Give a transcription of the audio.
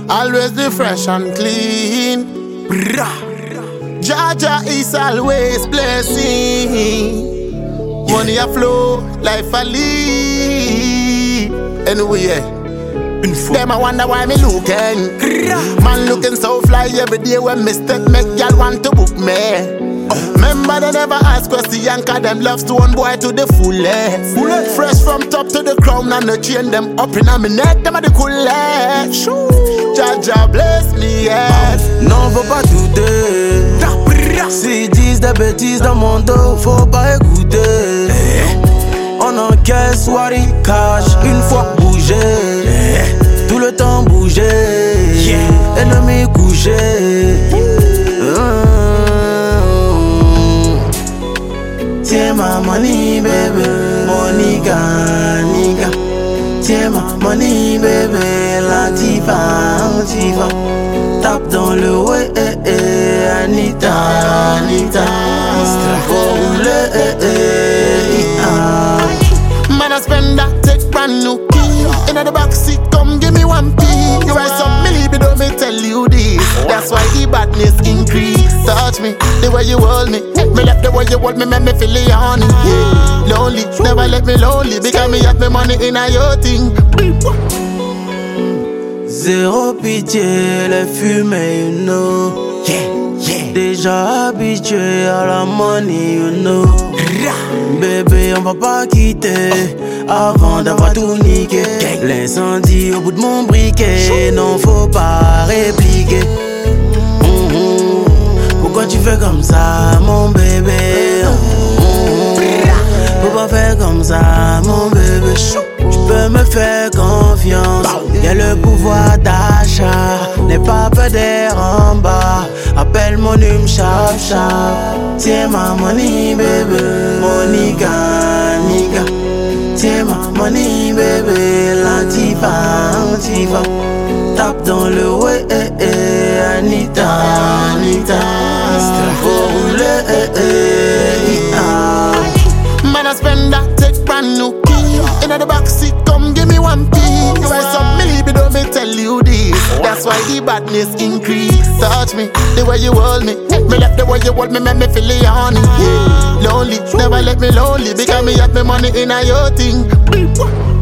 always be fresh and clean. Jaja is always blessing. Money a flow, life a lead. Anyway, them I wonder why me looking. Man looking so fly every day when me step make y'all want to book me. Remember they never ask question, cause them love stone boy to the fullest. Fresh from top to the crown and the chain them up in my neck, them are the coolest. Jaja bless me, yes. Non faut pas douter. S'ils disent des bêtises dans mon dos, faut pas écouter. On encaisse Wari cash, une fois bougé. Tout le temps bougé. Ennemi couché. Tiens ma money baby, Monica, nigga. Tiens ma money baby, Latifa, Latifa. Tape dans le way, Anita, Anita. Faut rouler, Man I spend that, take brand new key. In the backseat, come give me 1p. You write some milli, but don't me tell you this. That's why the badness increase. Touch me, the way you hold me. Me left the way you hold me, make me feel it on it. Yeah. Lonely, never let me lonely. Because me have me money in a your thing. Zéro pitié, les fumées, you know. Déjà habitué à la money, you know. Bébé, on va pas quitter avant d'avoir tout niqué. L'incendie au bout de mon briquet, non faut pas répliquer. Pourquoi tu fais comme ça, mon bébé? Faut pas faire comme ça, mon bébé. Tu peux me faire confiance. Y'a le pouvoir d'achat. N'aie pas peur d'être en bas. Appelle mon hume sharp sharp. Tiens ma money baby, Monica, nigga. Tiens ma money baby, Latifa, Latifa. Tape dans le way, Anita, Anita. Faut rouler, Man I spend that, take brand new key. In the backseat, come give me 1p. You write some milli, but don't me tell you this. That's why the badness increase. Touch me, the way you hold me. Me left the way you hold me, make me feel it on it. Yeah. Lonely, never let me lonely. Because me have me money in a your thing.